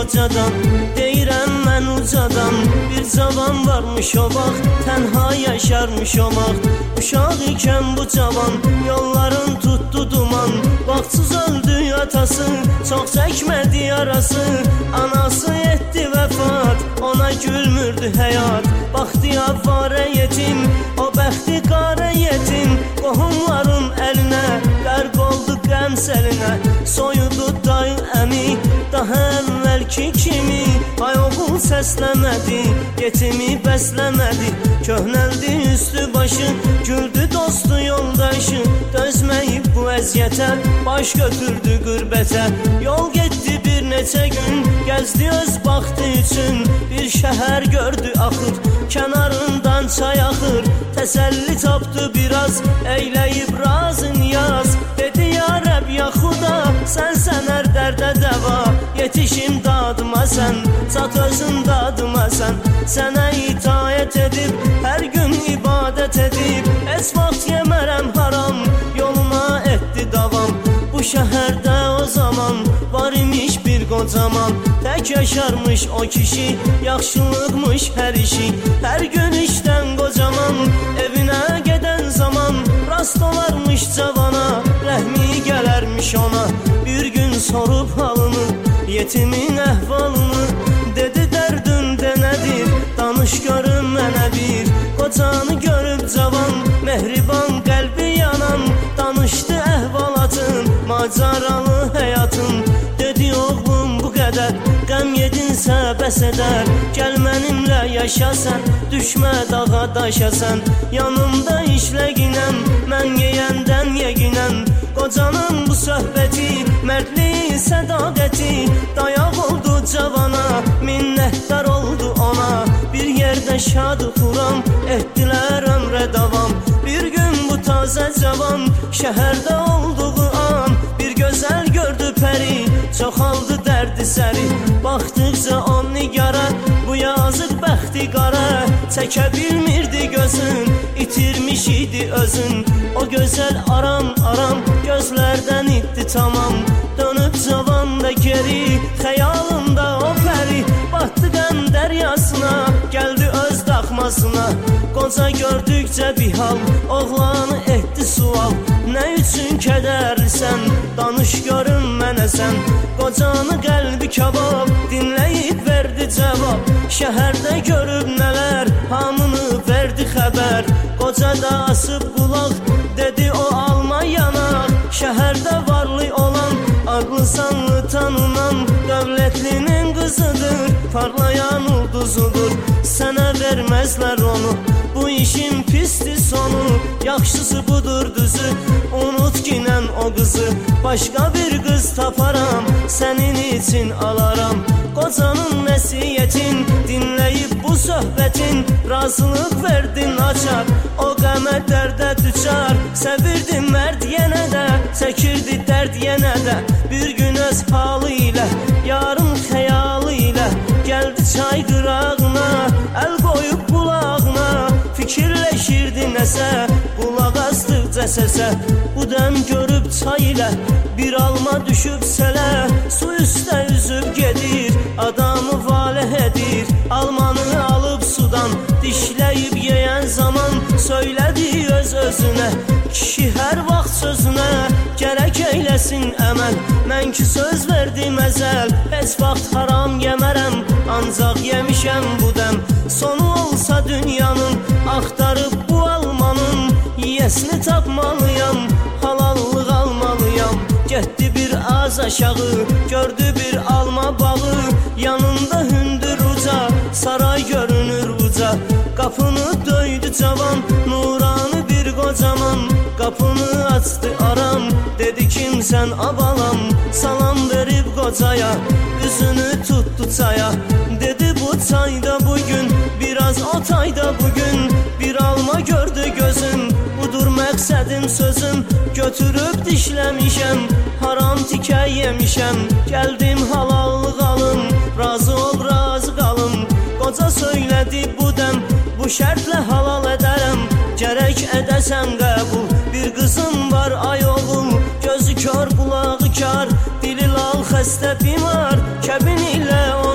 bacadan. Deyirəm mən ucadan, bir cavan varmış o vaxt, tənha yaşarmış o vaxt. Uşaq ikən bu cavan, yolların tutdu duman. Vaxtsız öldü atası, çox çəkmədi yarası. Anası etdi vəfat, ona gülmürdü həyat. Baxdı avvarə yetim, o bəxti qarə yetim. Qohumların əlinə, qərq oldu qəm səlinə. Soyudu dayı əmi, daha əvvəlki kimi. Ay oğul səsləmədi, yetimi bəsləmədi. Köhnəldi üstü başı, güldü dostu yoldaşı. Dözməyib bu əziyyətə, baş götürdü qürbətə. Yol getdi bir neçə gün, gəzdi öz baxtı üçün. Bir şəhər gördü axır, kənarından çay axır. Təsəlli tapdı biraz, əyləyib razı niyaz. Dedi ya Rəb ya Xuda, sənsən hər dərdə dəva. Yetişim dadıma sən, çat özün dadıma sən. Sənə itaət edib, hər gün ibadət edib. Heç vaxt yemərəm haram, yoluna etdi davam. Bu şəhərdə o zaman var imiş bir qocaman. Tək yaşarmış o kişi, yaxşılıqmış hər işi. Hər gün işdən qocaman, evinə gedən zaman. Rast olarmış cavana, rəhmi gələrmiş ona. Bir gün sorub halını, yetimin əhvalını. Dedi dərdündə nədir, danış görüm mənə bir. Qocanı görüb cavan, mehriban qəlbi yanan. Danışdı əhvalatın, macaralı həyatın. Dedi oğlum bu qədər, qəm yedinsə bəs edər. Gəl mənimlə yaşasən, düşmə dağa daşasən. Yanımda işləginəm, mən yeyəndən yeginəm. Qocanın bu söhbəti, mərdliyi, sədaqəti. Dayaq oldu cavana, minnətdar oldu ona. Bir yerdə şad xuram, etdilər ömrə davam. Bir gün bu tazə cavan, şəhərdə olduğu an. Bir gözəl gördü pəri, çoxaldı dərdi səri. Baxdıqca on nigara, bu yazıq bəxti qara. Çəkə bilmirdi gözün, itirmiş idi özün. O gözəl aram aram, gözlərdən itdi tamam. Dönüb cavan da geri, xəyalında o pəri. Batdı qəm dəryasına, gəldi öz daxmasına. Qoca gördükcə bir hal, oğlanı etdi sual. Nə üçün kədərlisən, danış görüm mənə sən. Qocanı qəlbi kabab, dinləyib verdi cavab. Şəhərdə görüb nələr, hamını verdi xəbər. Qoca da asıb qulaq, dedi o alma yanaq. Şəhərdə varlı olan, ağlı sanlı tanınan. Dövlətlinin qızıdır, parlayan ulduzudur. Sənə verməzlər onu, bu işin pisdir sonu. Yaxşısı budur düzü, unut ginən o qızı. Başqa bir qız taparam, sənin için alaram. Qocanın nəsiyyətin, dinləyib bu söhbətin. Razılıq verdin açar, o qəmə dərdə düçar. Səvirdi mərd yenə də, çəkirdi dərd yenə də. Bir gün öz halı ilə, yarın xəyalı ilə. Gəldi çay qırağına, əl qoyub qulağına. Fikirləşirdi nəsə, qulaq asdıqca səsə. Bu dəm görüb çay ilə, bir alma düşüb sələ. Su üstə üzüb gedir, adamı valeh edir. Almanı alıb sudan, dişləyib yeyən zaman. Söylədi öz-özünə, kişi hər vaxt sözünə. Gərək eyləsin əməl, mən ki söz verdim əzəl. Heç vaxt haram yemərəm, ancaq yemişəm bu dəm. Sonu olsa dünyanın, axtarıb bu almanın. Yiyəsini tapmalıyam, halallıq almalıyam. Getdi bir az aşağı, gördü bir alma bağı. Yanında hündür uca, saray görünür uca. Qapını döydü cavan, nuranı bir qocaman. Qapını açdı aram, dedi kimsən abalam. Salam verib qocaya, üzünü tutdu çaya. Dedi bu çayda bugün, biraz o tayda bugün. Bir alma gördü gözüm, budur məqsədim sözüm. Götürüb dişləmişəm, haram tikə yemişəm. Gəldim halallıq alım, razı ol razı qalım. Qoca söylədi bu dəm, bu şərtlə halal edərəm. Gərək edəsən qəbul, bir qızım var ay oğul. Gözü kör, qulağı kar, dili lal, xəstə bimar. Kəbin ilə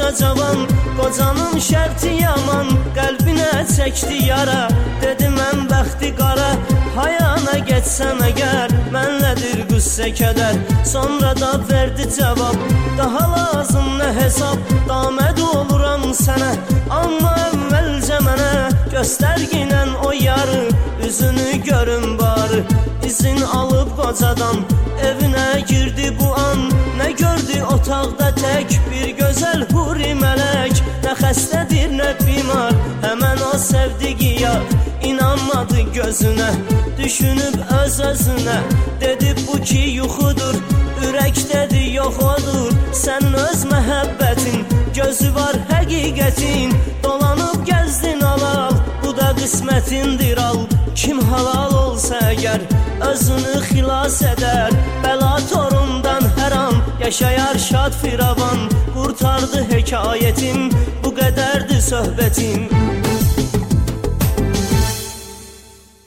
da cavan, qocanın şərti yaman, qəlbinə çəkdi yara. Dedi mən bəxti qara, hayana geçsəm əgər, mənlədir qüssə kədər. Sonra da verdi cavab, daha lazım nə hesab, daməd oluram sənə. Amma əvvəlcə mənə göstər ginən o yarı, üzünü görün barı. İzin alıb qocadan evinə girdi bu an, nə gördü otaqda tək bir gözəl huri mələk. Nə xəstədir nə bimar, həmən o sevdiği yar. İnanmadı gözünə, düşünüb öz-özünə, dedi bu ki yuxudur, ürək dedi yox odur. Sən öz məhəbbətin, gözü var həqiqətin, dolanıb gəzdin al-al, bu da qismətindir al. Kim halal olsa əgər, özünü xilas edər, bəla torundan hər an yaşayar şad firavan. Qurtardı hekayətim, bu qədərdir söhbətim.